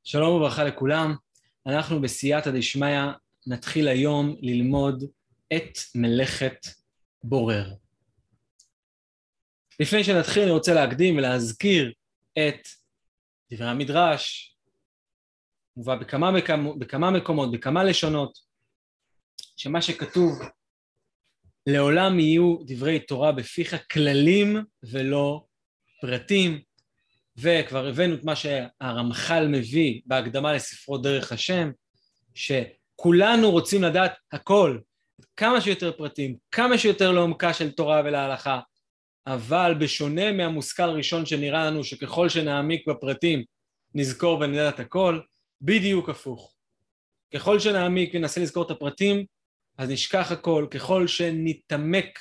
שלום וברכה לכולם, אנחנו בסייעתא דשמיא נתחיל היום ללמוד את מלאכת בורר. לפני שנתחיל אני רוצה להקדים ולהזכיר את דברי המדרש, מובא בכמה מקומות, בכמה לשונות, שמה שכתוב, לעולם יהיו דברי תורה בפיך כללים ולא פרטים, וכבר הבאנו את מה שהרמח"ל מביא בהקדמה לספרו דרך השם, שכולנו רוצים לדעת הכל, כמה שיותר פרטים, כמה שיותר לעומקה של תורה ולהלכה, אבל בשונה מהמושכל ראשון שנראה לנו שככל שנעמיק בפרטים נזכור ונדע את הכל, בדיוק הפוך. ככל שנעמיק וננסה לזכור את הפרטים, אז נשכח הכל. ככל שנתעמק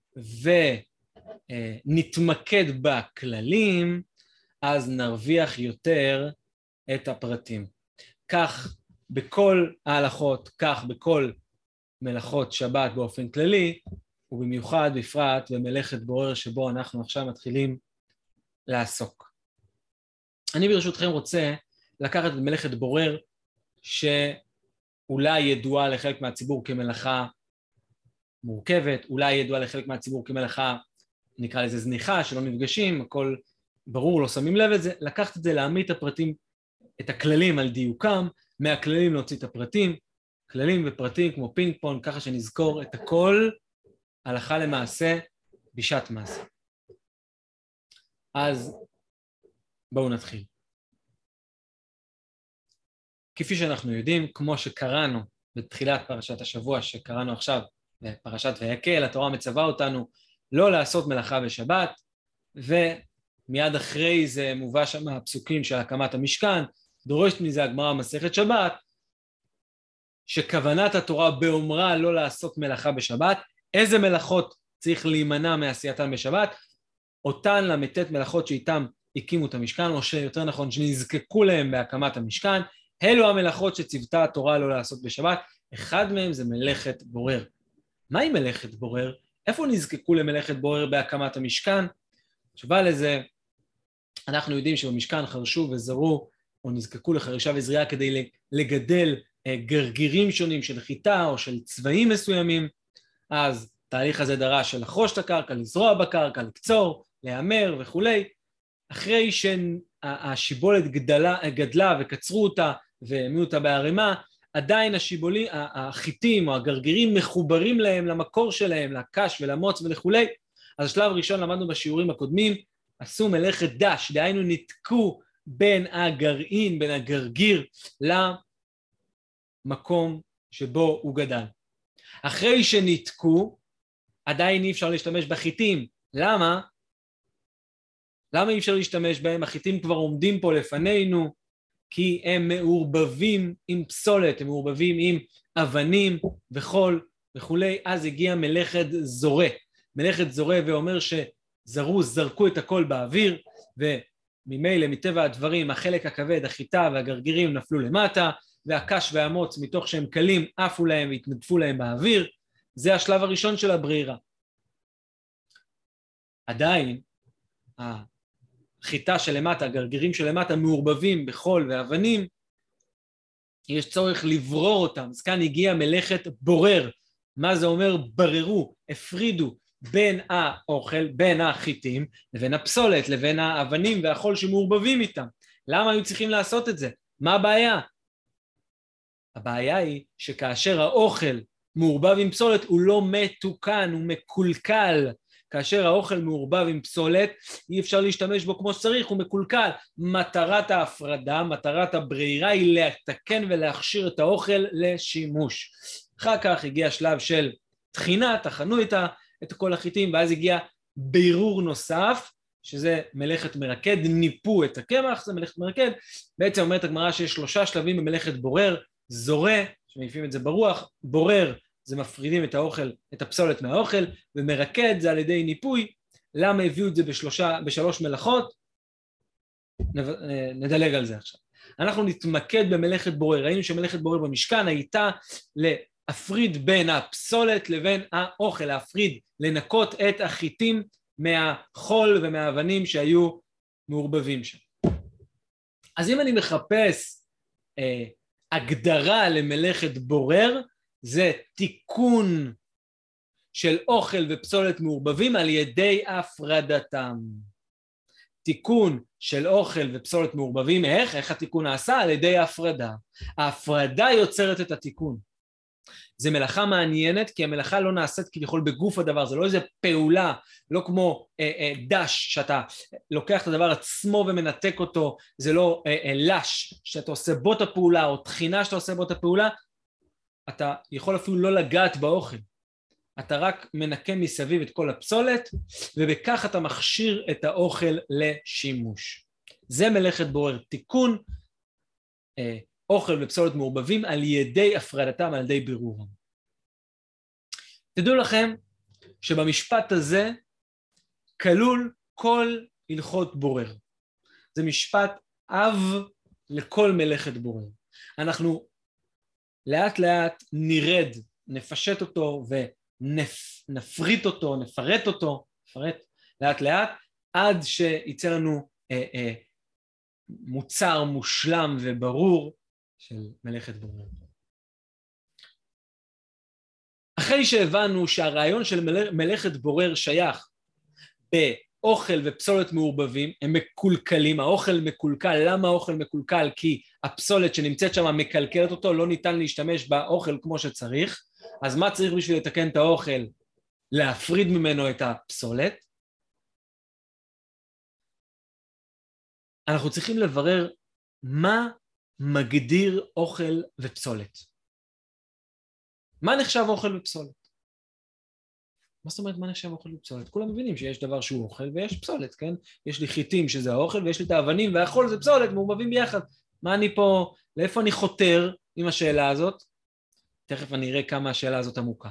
ונתמקד בכללים, אז נרוויח יותר את הפרטים. כך בכל ההלכות, כך בכל מלאכות שבת באופן כללי, ובמיוחד בפרט במלאכת בורר שבו אנחנו עכשיו מתחילים לעסוק. אני ברשותכם רוצה לקחת את מלאכת בורר שאולי ידועה לחלק מהציבור כמלאכה מורכבת, אולי ידועה לחלק מהציבור כמלאכה נקרא לזה זניחה, שלא נפגשים, הכל ברור, לא שמים לב את זה, לקחת את זה, להעמיד את הפרטים, את הכללים על דיוקם, מהכללים להוציא את הפרטים, כללים ופרטים כמו פינג פונג, ככה שנזכור את הכל הלכה למעשה בשעת מעשה. אז בואו נתחיל. כפי שאנחנו יודעים, כמו שקראנו בתחילת פרשת השבוע שקראנו עכשיו, בפרשת ויקל, התורה מצווה אותנו לא לעשות מלאכה בשבת, ומיד אחרי זה מובא שם הפסוקים של הקמת המשכן, דורשת מזה הגמרא מסכת שבת, שכוונת התורה באומרה לא לעשות מלאכה בשבת, איזה מלאכות צריך להימנע מעשייתן בשבת, אותן למתת מלאכות שאיתן הקימו את המשכן, או שיותר נכון שנזקקו להם בהקמת המשכן, אלו המלאכות שציוותה התורה לא לעשות בשבת, אחד מהם זה מלאכת בורר. מהי מלאכת בורר? איפה נזקקו למלאכת בורר בהקמת המשכן? תשובה לזה, אנחנו יודעים שבמשכן חרשו וזרו, או נזקקו לחרישה וזריעה כדי לגדל גרגירים שונים של חיטה או של צבעים מסוימים, אז תהליך הזה דרש לחרוש את הקרקע, לזרוע בקרקע, לקצור, להיאמר וכולי. אחרי שהשיבולת גדלה וקצרו אותה והעמידו אותה בערימה, עדיין החיטים או הגרגירים מחוברים להם למקור שלהם, לקש ולמוץ וכולי. אז השלב הראשון למדנו בשיעורים הקודמים, עשו מלאכת דש, דהיינו ניתקו בין הגרעין, בין הגרגיר למקום שבו הוא גדל. אחרי שניתקו, עדיין אי אפשר להשתמש בחיטים. למה? למה אי אפשר להשתמש בהם? החיטים כבר עומדים פה לפנינו, כי הם מעורבבים עם פסולת, הם מעורבבים עם אבנים וחול וכולי. אז הגיע מלאכת זורה. מלאכת זורה ואומר זרקו את הכל באוויר, וממילא מטבע הדברים החלק הכבד, החיטה והגרגירים נפלו למטה, והקש והמוץ מתוך שהם קלים עפו להם והתנדפו להם באוויר. זה השלב הראשון של הברירה. עדיין החיטה שלמטה, הגרגירים שלמטה מעורבבים בחול ואבנים, יש צורך לברור אותם. אז כאן הגיע מלאכת בורר. מה זה אומר? בררו, הפרידו בין האוכל, בין החיטים, לבין הפסולת, לבין האבנים והחול שמעורבבים איתם. למה היו צריכים לעשות את זה? מה הבעיה? הבעיה היא שכאשר האוכל מעורבב עם פסולת הוא לא מתוקן, הוא מקולקל. כאשר האוכל מעורבב עם פסולת אי אפשר להשתמש בו כמו שצריך, הוא מקולקל. מטרת ההפרדה, מטרת הברירה היא לתקן ולהכשיר את האוכל לשימוש. אחר כך הגיע שלב של תחינה, תחנו את כל החיטים, ואז הגיע בירור נוסף, שזה מלאכת מרקד, ניפו את הקמח, זה מלאכת מרקד. בעצם אומרת הגמרא שיש 3 שלבים במלאכת בורר, זורה, שמעיפים את זה ברוח, בורר, זה מפרידים את האוכל, את הפסולת מהאוכל, ומרקד זה על ידי ניפוי. למה הביאו את זה ב3 מלאכות? נדלג על זה עכשיו. אנחנו נתמקד במלאכת בורר. ראינו שמלאכת בורר במשכן הייתה להפריד בין הפסולת לבין האוכל, להפריד, לנקות את החיטים מהחול ומהאבנים שהיו מעורבבים שם. אז אם אני מחפש הגדרה למלאכת בורר, זה תיקון של אוכל ופסולת מעורבבים על ידי הפרדתם. תיקון של אוכל ופסולת מעורבבים, איך התיקון נעשה? על ידי ההפרדה. ההפרדה יוצרת את התיקון. זה מלאכה מעניינת, כי המלאכה לא נעשית כביכול בגוף הדבר, זה לא איזה פעולה, לא כמו דש, שאתה לוקח את הדבר עצמו ומנתק אותו, זה לא לש, שאתה עושה בו את הפעולה, או תחינה שאתה עושה בו את הפעולה, אתה יכול אפילו לא לגעת באוכל. אתה רק מנקה מסביב את כל הפסולת, ובכך אתה מכשיר את האוכל לשימוש. זה מלאכת בורר, תיקון אוכל ופסולת מעורבבים על ידי הפרדתם, על ידי בירורם. תדעו לכם שבמשפט הזה כלול כל הלכות בורר. זה משפט אב לכל מלאכת בורר. אנחנו לאט לאט נרד, נפשט אותו ונפריט אותו, נפרט אותו, לאט לאט, עד שיצא לנו מוצר מושלם וברור של מלאכת בורר. אחרי שהבנו שהרעיון של מלאכת בורר שייך באוכל ופסולת מעורבבים, הם מקולקלים, האוכל מקולקל. למה האוכל מקולקל? כי הפסולת שנמצאת שם מקלקלת אותו, לא ניתן להשתמש באוכל כמו שצריך. אז מה צריך בשביל לתקן את האוכל? להפריד ממנו את הפסולת. אנחנו צריכים לברר מה מגדיר אוכל ופסולת. מה נחשב אוכל ופסולת? מה זאת אומרת מה נחשב אוכל ופסולת? כולם מבינים שיש דבר שהוא אוכל ויש פסולת, כן? יש לי חיטים שזה האוכל ויש לי את האבנים והחול זה פסולת, מעורבבים ביחד. מה אני פה, לאיפה אני חותר עם השאלה הזאת? תכף אני אראה כמה השאלה הזאת עמוקה.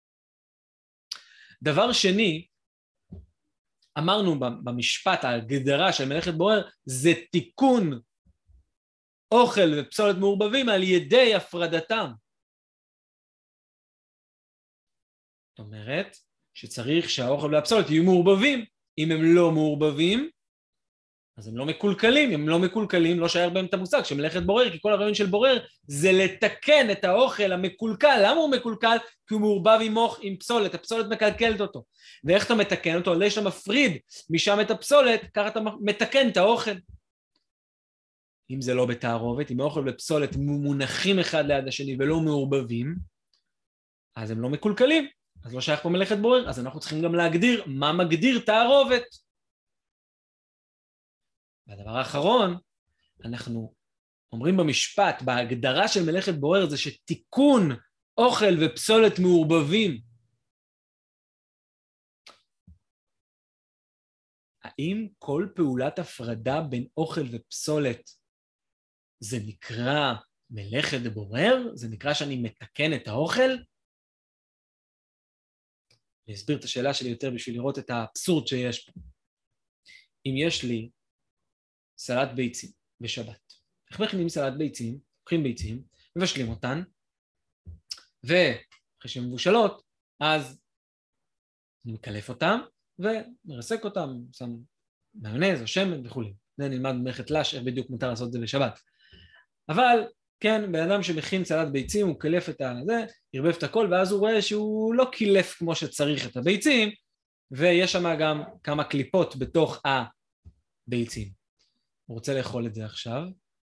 דבר שני, אמרנו במשפט, ההגדרה של מלאכת בורר, זה תיקון אוכל ופסולת מעורבבים על ידי הפרדתם. זאת אומרת שצריך שהאוכל והפסולת יהיו מעורבבים. אם הם לא מעורבבים, אז הם לא מקולקלים. אם הם לא מקולקלים, לא שייך בהם את המושג של מלאכת בורר, כי כל הרעיון של בורר זה לתקן את האוכל המקולקל. למה הוא מקולקל? כי הוא מעורבב עם פסולת, הפסולת מקלקלת אותו. ואיך אתה מתקן אותו? על ידי שאתה מפריד משם את הפסולת, ככה אתה מתקן את האוכל. אם זה לא בתערובת, אם האוכל ופסולת מונחים אחד ליד השני ולא מעורבבים, אז הם לא מקולקלים. אז לא שייך פה מלאכת בורר, אז אנחנו צריכים גם להגדיר מה מגדיר תערובת. והדבר האחרון, אנחנו אומרים במשפט, בהגדרה של מלאכת בורר, זה שתיקון אוכל ופסולת מעורבבים. האם כל פעולת הפרדה בין אוכל ופסולת זה נקרא מלאכת בורר? זה נקרא שאני מתקן את האוכל? אני אסביר את השאלה שלי יותר בשביל לראות את האבסורד שיש פה. אם יש לי סלט ביצים בשבת, איך מכינים סלט ביצים? לוקחים ביצים, מבשלים אותן, ואחרי שהן מבושלות, אז אני מקלף אותן, ומרסק אותן, שם מיונז או שמן וכו'. זה נלמד במלאכת לש, איך בדיוק מותר לעשות את זה בשבת. אבל כן, בן אדם שמכין סלט ביצים, הוא קילף את זה, ירבב את הכל, ואז הוא רואה שהוא לא קילף כמו שצריך את הביצים, ויש שם גם כמה קליפות בתוך הביצים. הוא רוצה לאכול את זה עכשיו,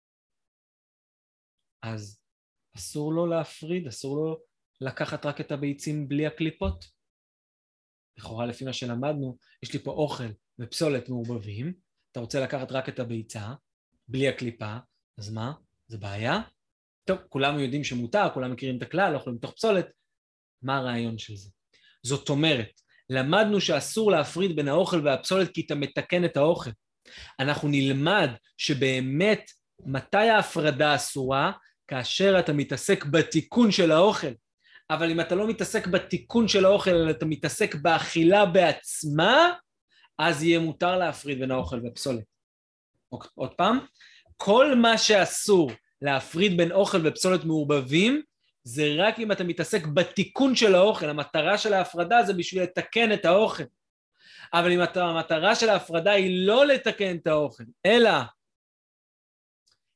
אז אסור לו להפריד, אסור לו לקחת רק את הביצים בלי הקליפות. לכאורה לפי מה שלמדנו, יש לי פה אוכל ופסולת מעורבבים, אתה רוצה לקחת רק את הביצה, בלי הקליפה, אז מה? זה בעיה? טוב, כולם יודעים שמותר, כולם מכירים את הכלל, לא יכולים מתוך פסולת. מה הרעיון של זה? זאת אומרת, למדנו שאסור להפריד בין האוכל והפסולת כי אתה מתקן את האוכל. אנחנו נלמד שבאמת מתי ההפרדה אסורה? כאשר אתה מתעסק בתיקון של האוכל. אבל אם אתה לא מתעסק בתיקון של האוכל, אלא אתה מתעסק באכילה בעצמה, אז יהיה מותר להפריד בין האוכל והפסולת. עוד פעם, כל מה שאסור להפריד בין אוכל ופסולת מעורבבים, זה רק אם אתה מתעסק בתיקון של האוכל. המטרה של ההפרדה זה בשביל לתקן את האוכל. אבל אם המטרה של ההפרדה היא לא לתקן את האוכל, אלא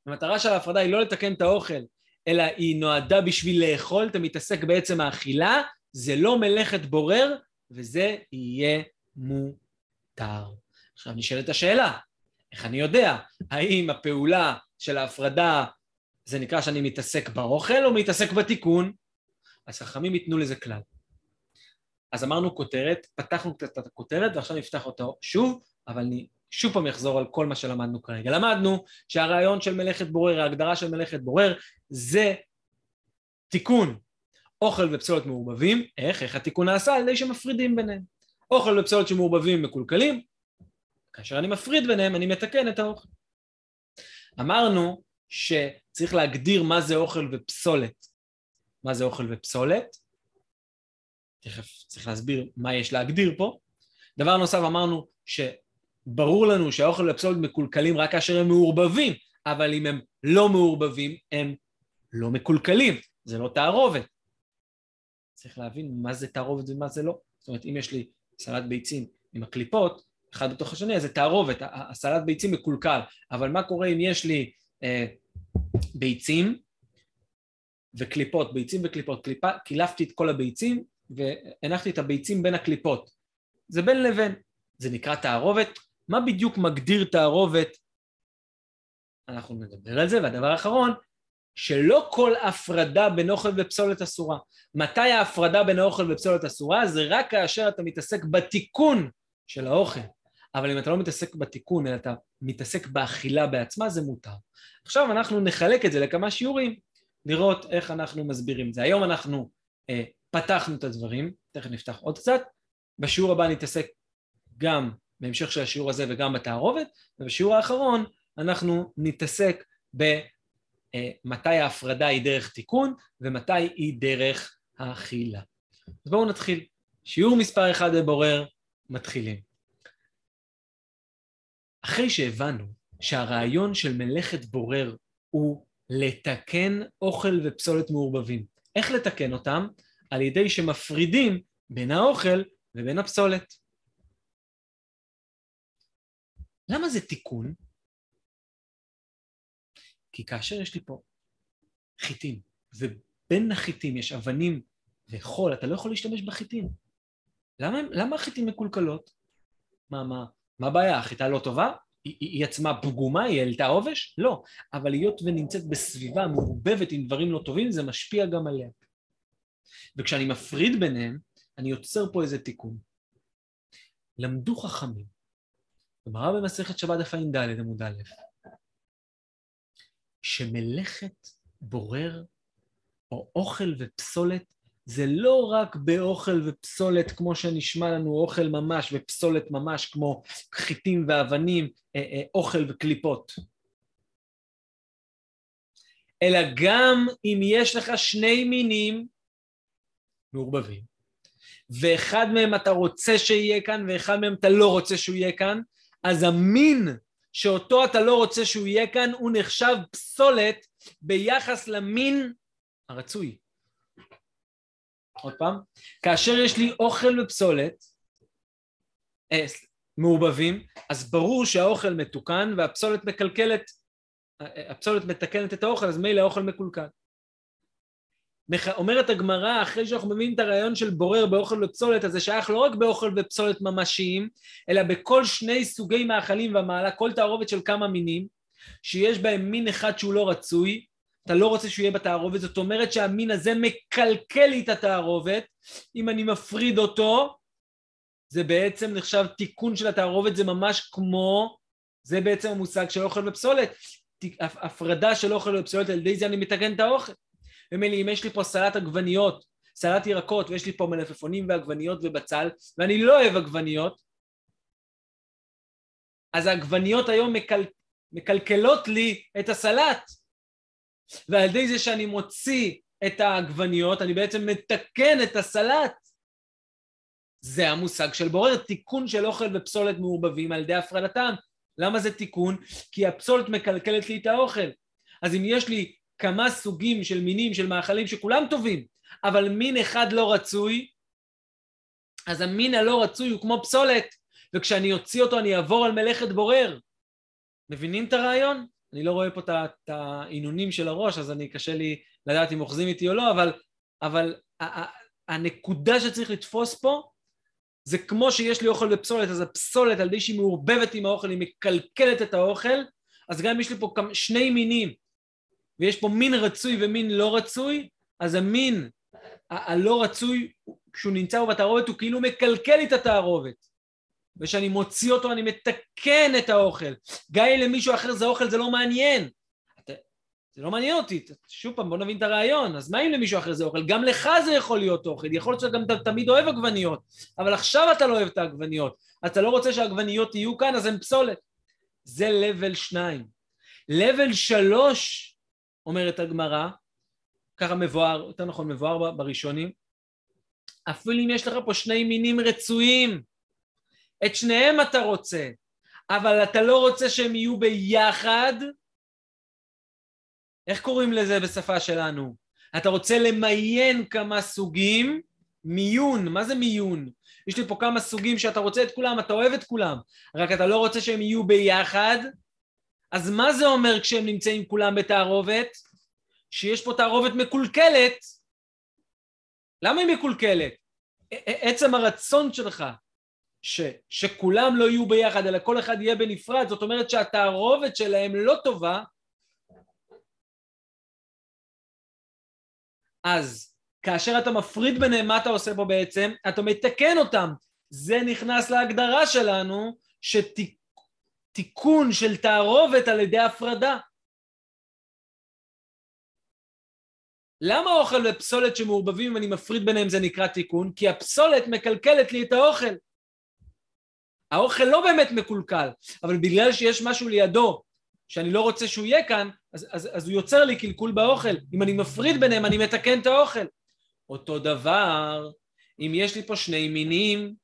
המטרה של ההפרדה היא לא לתקן את האוכל, אלא היא נועדה בשביל לאכול, אתה מתעסק בעצם האכילה, זה לא מלאכת בורר, וזה יהיה מותר. עכשיו נשאלת השאלה, איך אני יודע, האם הפעולה של ההפרדה, זה נקרא שאני מתעסק באוכל או מתעסק בתיקון? אז חכמים ייתנו לזה כלל. אז אמרנו כותרת, פתחנו קצת את הכותרת, ועכשיו נפתח אותו שוב, אבל אני שוב פעם אחזור על כל מה שלמדנו כרגע. למדנו שהרעיון של מלאכת בורר, ההגדרה של מלאכת בורר, זה תיקון אוכל ופסולת מעורבבים. איך התיקון נעשה? על ידי שמפרידים ביניהם. אוכל ופסולת שמעורבבים מקולקלים, כאשר אני מפריד ביניהם, אני מתקן את האוכל. אמרנו שצריך להגדיר מה זה אוכל ופסולת. מה זה אוכל ופסולת? תכף צריך להסביר מה יש להגדיר פה. דבר נוסף, אמרנו שברור לנו שהאוכל ופסולת מקולקלים רק כאשר הם מעורבבים, אבל אם הם לא מעורבבים, הם לא מקולקלים. זה לא תערובת. צריך להבין מה זה תערובת ומה זה לא. זאת אומרת, אם יש לי סלט ביצים עם הקליפות, אחד בתוך השני, אז זה תערובת, הסלט ביצים מקולקל. אבל מה קורה אם יש לי ביצים וקליפות, ביצים וקליפות, קילפתי את כל הביצים והנחתי את הביצים בין הקליפות. זה בין לבין. זה נקרא תערובת. מה בדיוק מגדיר תערובת? אנחנו נדבר על זה, והדבר האחרון, שלא כל הפרדה בין אוכל ופסולת אסורה. מתי ההפרדה בין האוכל ופסולת אסורה? זה רק כאשר אתה מתעסק בתיקון של האוכל. אבל אם אתה לא מתעסק בתיקון, אלא אתה מתעסק באכילה בעצמה, זה מותר. עכשיו אנחנו נחלק את זה לכמה שיעורים, לראות איך אנחנו מסבירים את זה. היום אנחנו פתחנו את הדברים, תכף נפתח עוד קצת. בשיעור הבא נתעסק גם בהמשך של השיעור הזה וגם בתערובת, ובשיעור האחרון אנחנו נתעסק במתי ההפרדה היא דרך תיקון, ומתי היא דרך האכילה. אז בואו נתחיל. שיעור מספר 1 בבורר, מתחילים. אחרי שהבנו שהרעיון של מלאכת בורר הוא לתקן אוכל ופסולת מעורבבים. איך לתקן אותם? על ידי שמפרידים בין האוכל ובין הפסולת. למה זה תיקון? כי כאשר יש לי פה חיטים, ובין החיטים יש אבנים וחול, אתה לא יכול להשתמש בחיטים. למה החיטים מקולקלות? מה הבעיה? החיטה לא טובה? היא עצמה פגומה? היא העלתה עובש? לא. אבל להיות ונמצאת בסביבה מעורבבת עם דברים לא טובים, זה משפיע גם עליה. וכשאני מפריד ביניהם, אני יוצר פה איזה תיקון. למדו חכמים. גמרא במסכת שבת דף ע"ד עמוד א', שמלאכת בורר או אוכל ופסולת זה לא רק באוכל ופסולת כמו שנשמע לנו אוכל ממש ופסולת ממש כמו חיטים ואבנים, אוכל וקליפות. אלא גם אם יש לך שני מינים מעורבבים, ואחד מהם אתה רוצה שיהיה כאן ואחד מהם אתה לא רוצה שהוא יהיה כאן, אז המין שאותו אתה לא רוצה שהוא יהיה כאן הוא נחשב פסולת ביחס למין הרצוי. עוד פעם, כאשר יש לי אוכל ופסולת מעורבבים, אז ברור שהאוכל מתוקן והפסולת מקלקלת, הפסולת מתקנת את האוכל, אז מילא האוכל מקולקל. אומרת הגמרא, אחרי שאנחנו מבינים את הרעיון של בורר באוכל ופסולת, אז זה שייך לא רק באוכל ופסולת ממשיים, אלא בכל שני סוגי מאכלים ומעלה, כל תערובת של כמה מינים, שיש בהם מין אחד שהוא לא רצוי, אתה לא רוצה שהוא יהיה בתערובת, זאת אומרת שהמין הזה מקלקל לי את התערובת, אם אני מפריד אותו, זה בעצם נחשב תיקון של התערובת, זה ממש כמו, זה בעצם המושג של אוכל ופסולת, הפרדה של אוכל ופסולת, על ידי זה אני מתקן את האוכל. ומלי, אם יש לי פה סלט עגבניות, סלט ירקות, ויש לי פה מלפפונים ועגבניות ובצל, ואני לא אוהב עגבניות, אז העגבניות היום מקלקלות לי את הסלט. ועל ידי זה שאני מוציא את העגבניות, אני בעצם מתקן את הסלט. זה המושג של בורר, תיקון של אוכל ופסולת מעורבבים על ידי הפרדתם. למה זה תיקון? כי הפסולת מקלקלת לי את האוכל. אז אם יש לי כמה סוגים של מינים של מאכלים שכולם טובים, אבל מין אחד לא רצוי, אז המין הלא רצוי הוא כמו פסולת, וכשאני אוציא אותו אני אעבור על מלאכת בורר. מבינים את הרעיון? אני לא רואה פה את העינונים של הראש, אז אני קשה לי לדעת אם אוחזים איתי או לא, אבל הנקודה שצריך לתפוס פה, זה כמו שיש לי אוכל בפסולת, אז הפסולת על די שהיא מעורבבת עם האוכל, היא מקלקלת את האוכל, אז גם אם יש לי פה שני מינים, ויש פה מין רצוי ומין לא רצוי, אז המין הלא רצוי, כשהוא נמצא בתערובת, הוא כאילו מקלקל את התערובת. ושאני מוציא אותו, אני מתקן את האוכל. גם אם למישהו אחר זה אוכל, זה לא מעניין. זה לא מעניין אותי. שוב פעם, בוא נבין את הרעיון. אז מה אם למישהו אחר זה אוכל? גם לך זה יכול להיות אוכל. יכול להיות שאתה גם תמיד אוהב עגבניות. אבל עכשיו אתה לא אוהב את העגבניות. אתה לא רוצה שהעגבניות יהיו כאן, אז הן פסולת. זה level 2. level 3, אומרת הגמרא, ככה מבואר, יותר נכון מבואר בראשונים, אפילו אם יש לך פה שני מינים רצויים, את שניהם אתה רוצה, אבל אתה לא רוצה שהם יהיו ביחד, איך קוראים לזה בשפה שלנו? אתה רוצה למיין כמה סוגים, מיון, מה זה מיון? יש לי פה כמה סוגים שאתה רוצה את כולם, אתה אוהב את כולם, רק אתה לא רוצה שהם יהיו ביחד, אז מה זה אומר כשהם נמצאים כולם בתערובת? שיש פה תערובת מקולקלת. למה היא מקולקלת? עצם הרצון שלך שכולם לא יהיו ביחד, אלא כל אחד יהיה בנפרד, זאת אומרת שהתערובת שלהם לא טובה, אז כאשר אתה מפריד ביניהם, מה אתה עושה פה בעצם? אתה מתקן אותם. זה נכנס להגדרה שלנו, שתיקון של תערובת על ידי הפרדה. למה אוכל ופסולת שמעורבבים אם אני מפריד ביניהם זה נקרא תיקון? כי הפסולת מקלקלת לי את האוכל. האוכל לא באמת מקולקל, אבל בגלל שיש משהו לידו שאני לא רוצה שהוא יהיה כאן, אז הוא יוצר לי קלקול באוכל. אם אני מפריד ביניהם, אני מתקן את האוכל. אותו דבר, אם יש לי פה שני מינים,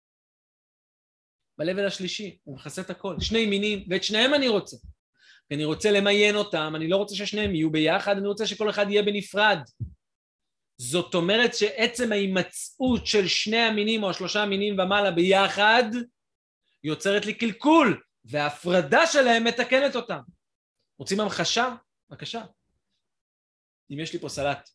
בלבל השלישי, הוא מכסה את הכל. שני מינים, ואת שניהם אני רוצה. אני רוצה למיין אותם, אני לא רוצה ששניהם יהיו ביחד, אני רוצה שכל אחד יהיה בנפרד. זאת אומרת שעצם ההימצאות של שני המינים או שלושה המינים ומעלה ביחד, יוצרת לי קלקול, וההפרדה שלהם מתקנת אותם. רוצים המחשה? בבקשה. אם יש לי פה סלט.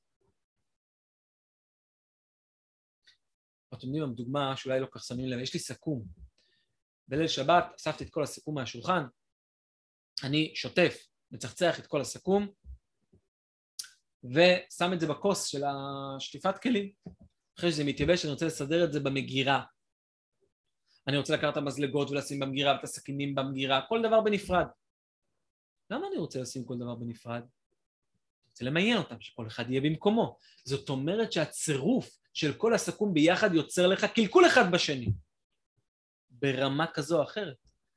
אתם יודעים, דוגמה שאולי לא כך שמים לב, יש לי סכו"ם. בליל שבת אספתי את כל הסכו"ם מהשולחן, אני שוטף, מצחצח את כל הסכו"ם, ושם את זה בכוס של השטיפת כלים. אחרי שזה מתייבש, אני רוצה לסדר את זה במגירה. אני רוצה לקחת את המזלגות ולשים במגירה, ואת הסכינים במגירה, כל דבר בנפרד. למה אני רוצה לשים כל דבר בנפרד? אני רוצה למיין אותם, שכל אחד יהיה במקומו. זאת אומרת שהצירוף של כל הסכו"ם ביחד יוצר לך קלקול אחד בשני. ברמה כזו או אחרת.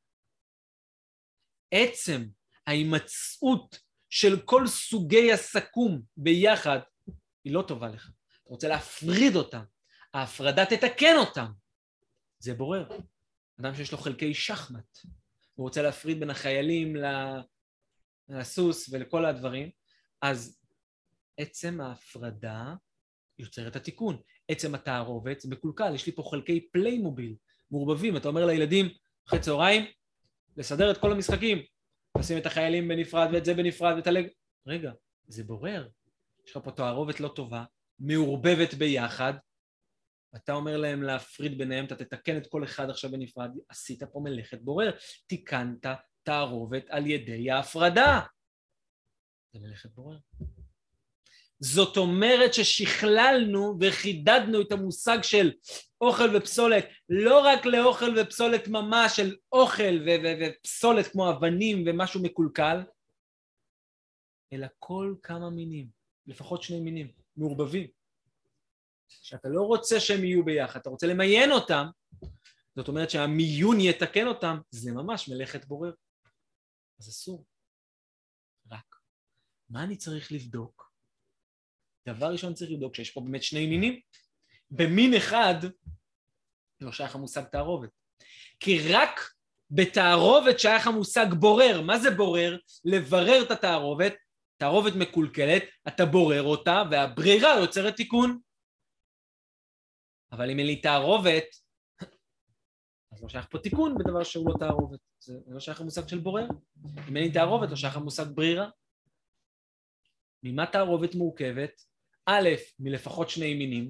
עצם ההימצאות של כל סוגי הסכו"ם ביחד היא לא טובה לך. אתה רוצה להפריד אותם. ההפרדה תתקן אותם. זה בורר. אדם שיש לו חלקי שחמט. הוא רוצה להפריד בין החיילים לסוס ולכל הדברים. אז עצם ההפרדה יוצר את התיקון. עצם התערובת זה מקולקל. יש לי פה חלקי פליימוביל מעורבבים. אתה אומר לילדים אחרי צהריים, לסדר את כל המשחקים. לשים את החיילים בנפרד ואת זה בנפרד ותלג. רגע, זה בורר. יש לך פה תערובת לא טובה, מעורבבת ביחד. אתה אומר להם להפריד ביניהם, אתה תתקן את כל אחד עכשיו בנפרד. עשית פה מלאכת בורר. תיקנת תערובת על ידי ההפרדה. זה מלאכת בורר. זאת אומרת ששכללנו וחידדנו את המושג של אוכל ופסולת, לא רק לאוכל ופסולת ממש של אוכל ופסולת כמו אבנים ומשהו מקולקל, אלא כל כמה מינים, לפחות שני מינים, מעורבבים. שאתה לא רוצה שהם יהיו ביחד, אתה רוצה למיין אותם, זאת אומרת שהמיון יתקן אותם, זה ממש מלאכת בורר. אז אסור. רק. מה אני צריך לבדוק? דבר ראשון צריך לבדוק שיש פה באמת שני מינים. במין אחד לא שייך המושג תערובת. כי רק בתערובת שייך המושג בורר. מה זה בורר? לברר את התערובת. תערובת מקולקלת, אתה בורר אותה, והברירה יוצרת תיקון. אבל אם אין לי תערובת, אז לא שייך פה תיקון בדבר שהוא לא תערובת. זה לא שייך המושג של בורר. אם אין לי תערובת, לא שייך המושג ברירה. ממה תערובת מורכבת? א', מלפחות שני מינים.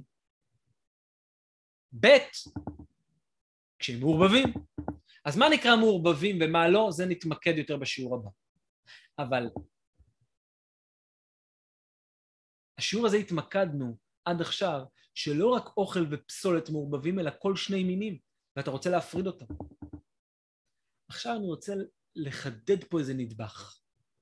ב', כשהם מעורבבים. אז מה נקרא מעורבבים ומה לא? זה נתמקד יותר בשיעור הבא. אבל השיעור הזה התמקדנו עד עכשיו שלא רק אוכל ופסולת מעורבבים, אלא כל שני מינים, ואתה רוצה להפריד אותם. עכשיו אני רוצה לחדד פה איזה נדבך.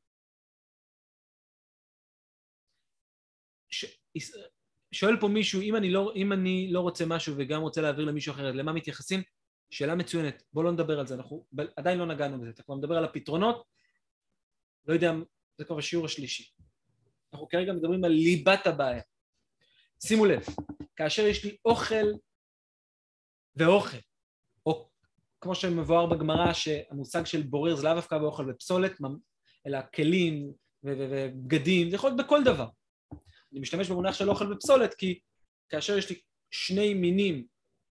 שואל פה מישהו, אם אני לא רוצה משהו וגם רוצה להעביר למישהו אחרת, למה מתייחסים? שאלה מצוינת, בואו לא נדבר על זה, אנחנו עדיין לא נגענו בזה, אתה כבר מדבר על הפתרונות, לא יודע, זה כבר השיעור השלישי. אנחנו כרגע מדברים על ליבת הבעיה. שימו לב, כאשר יש לי אוכל ואוכל, או כמו שמבואר בגמרא שהמושג של בורר זה לאו דווקא באוכל ופסולת, אלא כלים ובגדים, זה יכול להיות בכל דבר. אני משתמש במונח של אוכל ופסולת כי כאשר יש לי שני מינים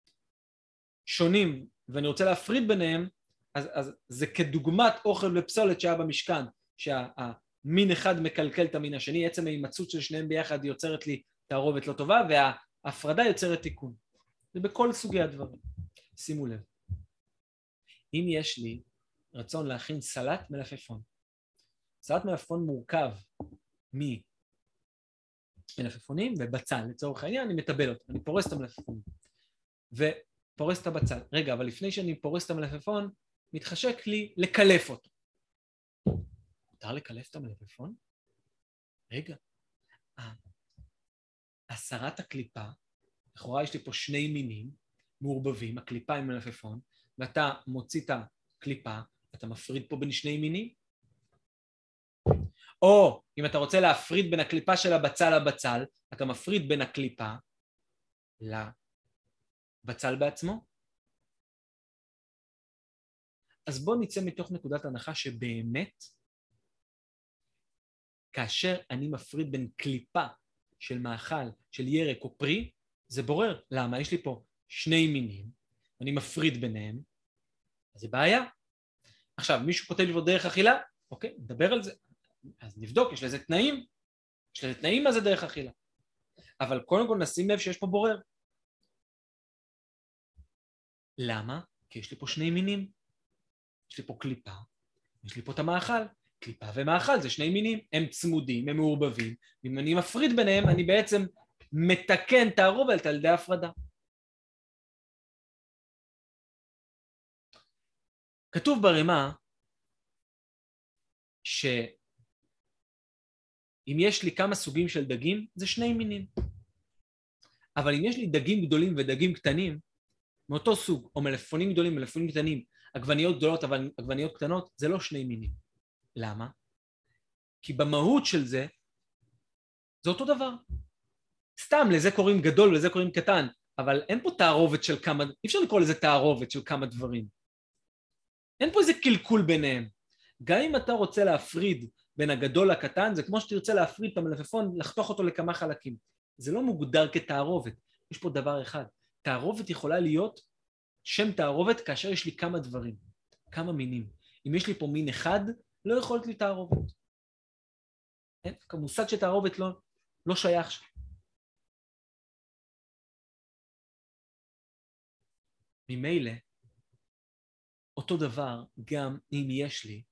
שונים ואני רוצה להפריד ביניהם, אז זה כדוגמת אוכל ופסולת שהיה במשכן, שהמין אחד מקלקל את המין השני, עצם ההימצאות של שניהם ביחד יוצרת לי תערובת לא טובה, וההפרדה יוצרת תיקון. זה בכל סוגי הדברים. שימו לב. אם יש לי רצון להכין סלט מלפפון, סלט מלפפון מורכב מלפפונים ובצל, לצורך העניין אני מטבל אותו, אני פורס את המלפפון ופורס את הבצל. רגע, אבל לפני שאני פורס את המלפפון, מתחשק לי לקלף אותו. מותר לקלף את המלפפון? רגע, הסרת הקליפה, לכאורה יש לי פה שני מינים מעורבבים, הקליפה עם מלפפון, ואתה מוציא את הקליפה, אתה מפריד פה בין שני מינים. או אם אתה רוצה להפריד בין הקליפה של הבצל לבצל, אתה מפריד בין הקליפה לבצל בעצמו. אז בוא נצא מתוך נקודת הנחה שבאמת, כאשר אני מפריד בין קליפה של מאכל, של ירק או פרי, זה בורר. למה? יש לי פה שני מינים, אני מפריד ביניהם, אז זה בעיה. עכשיו, מישהו כותב לי דרך אכילה? אוקיי, נדבר על זה. אז נבדוק, יש לזה תנאים. יש לזה תנאים מה זה דרך אכילה. אבל קודם כל נשים לב שיש פה בורר. למה? כי יש לי פה שני מינים. יש לי פה קליפה, יש לי פה את המאכל. קליפה ומאכל זה שני מינים, הם צמודים, הם מעורבבים, ואם אני מפריד ביניהם, אני בעצם מתקן תערובת על ידי הפרדה. כתוב ברמה שאם יש לי כמה סוגים של דגים, זה שני מינים. אבל אם יש לי דגים גדולים ודגים קטנים, מאותו סוג, או מלפפונים גדולים, מלפפונים קטנים, עגבניות גדולות אבל עגבניות קטנות, זה לא שני מינים. למה? כי במהות של זה, זה אותו דבר. סתם לזה קוראים גדול ולזה קוראים קטן, אבל אין פה תערובת של כמה, אי אפשר לקרוא לזה תערובת של כמה דברים. אין פה איזה קלקול ביניהם. גם אם אתה רוצה להפריד בין הגדול לקטן, זה כמו שתרצה להפריד את המלפפון, לחתוך אותו לכמה חלקים. זה לא מוגדר כתערובת. יש פה דבר אחד. תערובת יכולה להיות שם תערובת כאשר יש לי כמה דברים, כמה מינים. אם יש לי פה מין אחד, לא יכול להיות לי תערובת. כמושג שתערובת לא שייך שם. ממילא, אותו דבר גם אם יש לי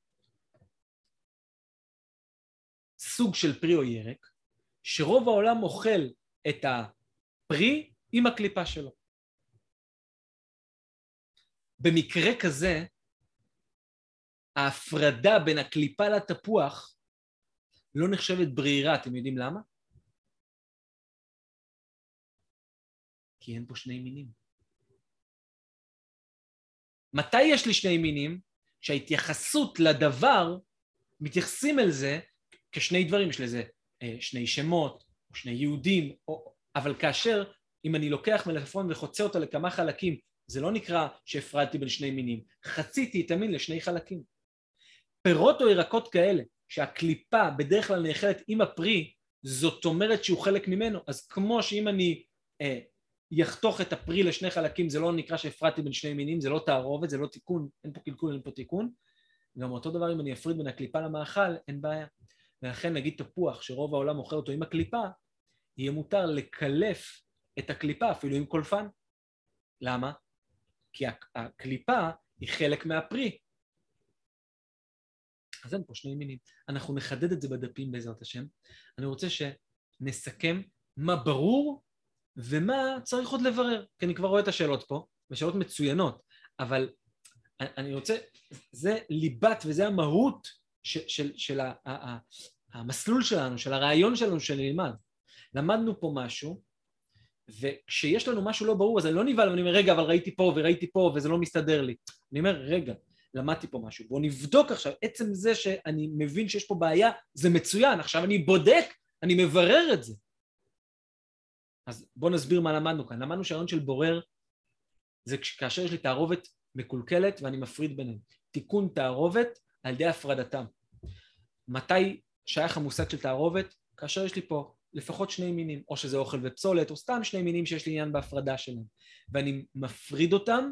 סוג של פרי או ירק, שרוב העולם אוכל את הפרי עם הקליפה שלו. במקרה כזה, ההפרדה בין הקליפה לתפוח לא נחשבת ברירה, אתם יודעים למה? כי אין פה שני מינים. מתי יש לי שני מינים? שההתייחסות לדבר, מתייחסים אל זה כשני דברים, יש לזה שני שמות, או שני יהודים, אבל כאשר אם אני לוקח מלפפון וחוצה אותו לכמה חלקים, זה לא נקרא שהפרדתי בין שני מינים, חציתי את המין לשני חלקים. פירות או ירקות כאלה, שהקליפה בדרך כלל נאכלת עם הפרי, זאת אומרת שהוא חלק ממנו, אז כמו שאם אני יחתוך את הפרי לשני חלקים, זה לא נקרא שהפרדתי בין שני מינים, זה לא תערובת, זה לא תיקון, אין פה קלקול, אין פה תיקון. גם אותו דבר אם אני אפריד בין הקליפה למאכל, אין בעיה. ולכן נגיד תפוח, שרוב העולם מוכר אותו עם הקליפה, יהיה מותר לקלף את הקליפה אפילו עם קולפן. למה? כי הקליפה היא חלק מהפרי. אז אין פה שני מינים. אנחנו נחדד את זה בדפים בעזרת השם. אני רוצה שנסכם מה ברור ומה צריך עוד לברר. כי אני כבר רואה את השאלות פה, ושאלות מצוינות, אבל אני רוצה, זה ליבת וזה המהות של המסלול שלנו, של הרעיון שלנו שנלמד. למדנו פה משהו, וכשיש לנו משהו לא ברור, אז אני לא נבהל, ואני אומר, רגע, אבל ראיתי פה וראיתי פה, וזה לא מסתדר לי. אני אומר, רגע, למדתי פה משהו, בואו נבדוק עכשיו, עצם זה שאני מבין שיש פה בעיה, זה מצוין, עכשיו אני בודק, אני מברר את זה. אז בואו נסביר מה למדנו כאן. למדנו שהרעיון של בורר, זה כאשר יש לי תערובת מקולקלת, ואני מפריד ביניהם. תיקון תערובת על ידי הפרדתם. מתי שייך המושג של תערובת? כאשר יש לי פה לפחות שני מינים, או שזה אוכל ופסולת, או סתם שני מינים שיש לי עניין בהפרדה שלהם. ואני מפריד אותם,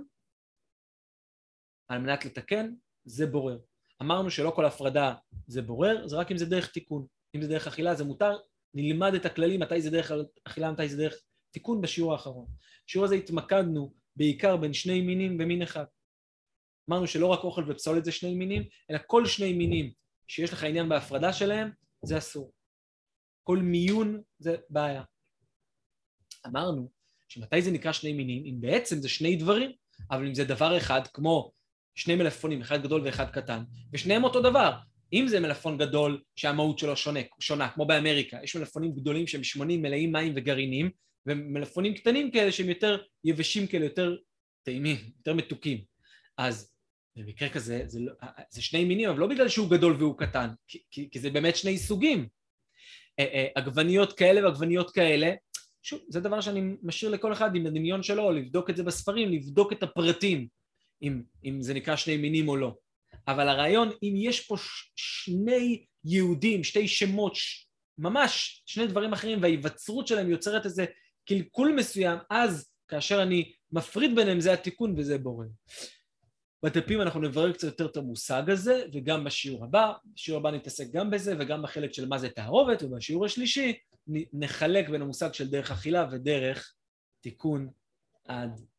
על מנת לתקן, זה בורר. אמרנו שלא כל הפרדה זה בורר, זה רק אם זה דרך תיקון. אם זה דרך אכילה זה מותר, נלמד את הכללים, מתי זה דרך אכילה, מתי זה דרך תיקון בשיעור האחרון. בשיעור הזה התמקדנו בעיקר בין שני מינים ומין אחד. אמרנו שלא רק אוכל ופסולת זה שני מינים, אלא כל שני מינים שיש לך עניין בהפרדה שלהם, זה אסור. כל מיון זה בעיה. אמרנו שמתי זה נקרא שני מינים, אם בעצם זה שני דברים, אבל אם זה דבר אחד, כמו שני מלפפונים, אחד גדול ואחד קטן, ושניהם אותו דבר. אם זה מלפפון גדול שהמהות שלו שונה, כמו באמריקה, יש מלפפונים גדולים שהם שמונים, מלאים מים וגרעינים, ומלפפונים קטנים כאלה שהם יותר יבשים כאלה, יותר טעימים, יותר מתוקים. אז במקרה כזה, זה שני מינים, אבל לא בגלל שהוא גדול והוא קטן, כי זה באמת שני סוגים. עגבניות כאלה ועגבניות כאלה, שוב, זה דבר שאני משאיר לכל אחד עם הדמיון שלו, לבדוק את זה בספרים, לבדוק את הפרטים, אם זה נקרא שני מינים או לא. אבל הרעיון, אם יש פה שני יהודים, שתי שמות, ממש שני דברים אחרים, וההיווצרות שלהם יוצרת איזה קלקול מסוים, אז כאשר אני מפריד ביניהם, זה התיקון וזה בורר. בדפים אנחנו נברר קצת יותר את המושג הזה, וגם בשיעור הבא. בשיעור הבא נתעסק גם בזה, וגם בחלק של מה זה תערובת, ובשיעור השלישי נחלק בין המושג של דרך אכילה ודרך תיקון עד